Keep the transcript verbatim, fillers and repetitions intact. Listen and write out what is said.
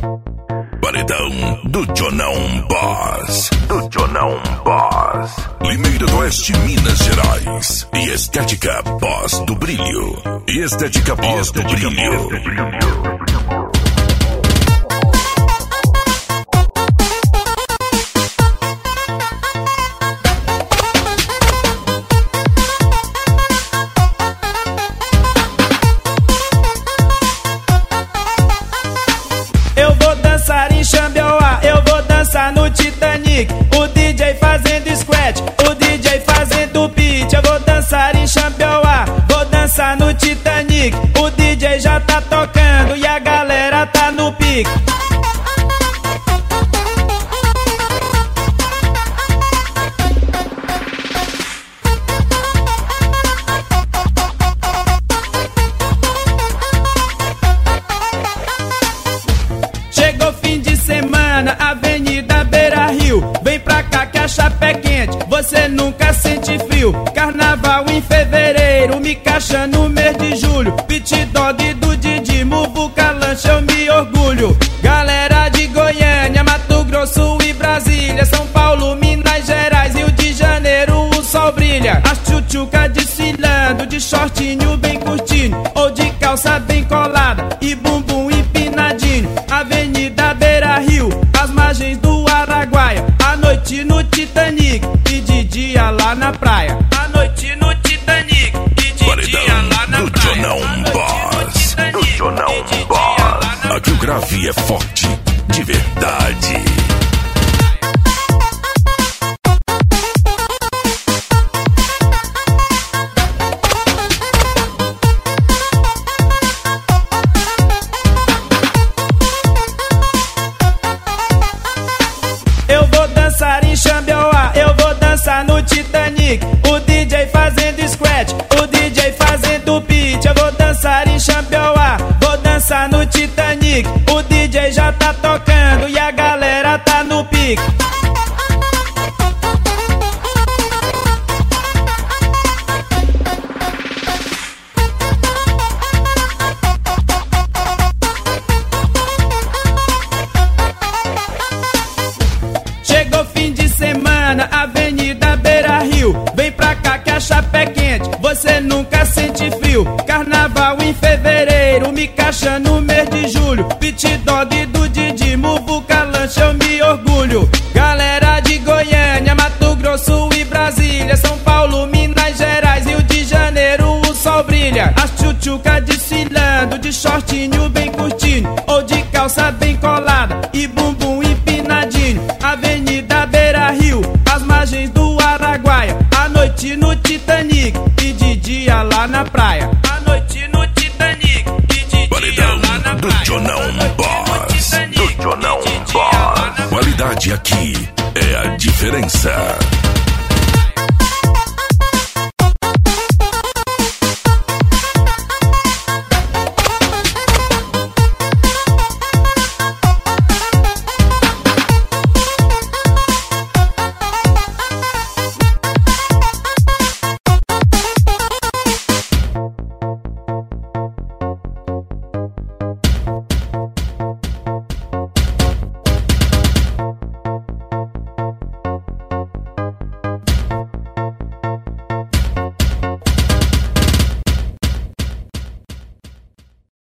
Paredão do Jonão Boss. Do Jonão Boss. Limeira do Oeste, Minas Gerais. E Estética Boss do Brilho. E Estética Boss do Brilho. Eu vou dançar em Xambioá, eu vou dançar no Titanic. O D J fazendo scratch, o D J fazendo beat. Eu vou dançar em Xambioá, vou dançar no Titanic. O D J já tá tocando e a galera tá no pique. Chegou fim de semana, Avenida Beira Rio. Vem pra cá que a chapa é quente, você nunca sente frio. Carnaval em fevereiro, me caixa no mês de julho. Pit Dog do Didi, Muvuca Lanche, eu me orgulho. Galera de Goiânia, Mato Grosso e Brasília, São Paulo, Minas Gerais, Rio de Janeiro, o sol brilha. As tchutchuca desfilando, de shortinho bem curtinho, ou de calça bem colada e bumbum empinadinho. Avenida Beira Rio, as margens do Araguaia. À noite no Titanic e de dia lá na praia. À noite no Titanic e de Paredão dia lá na do praia. Jonão Boss. Do Jonão Boss. Aqui o grave é forte, de verdade. Eu vou dançar em Xambioá, eu vou dançar no Titanic. O D J fazendo scratch, o D J fazendo beat. Eu vou dançar em Xambioá, vou dançar no Titanic. O D J já tá tocando e a galera tá no pique. Chegou fim de semana, Avenida Beira Rio. Vem pra cá que a chapa é quente, você nunca sente frio. Carnaval em fevereiro, me caixa no mês de julho. Pit Dog do Didi, Muvuca Lanche, eu me orgulho. Galera de Goiânia, Mato Grosso e Brasília, São Paulo, Minas Gerais, Rio de Janeiro, o sol brilha. As tchutchuca desfilando, de shortinho bem curtinho, ou de calça bem colada e bumbum empinadinho. Avenida Beira Rio, as margens do Araguaia. À noite no Titanic e de dia lá na praia. À noite no Titanic e de dia Paredão lá na do praia. Jonão Boss. Do Jonão Boss. Qualidade aqui é a diferença.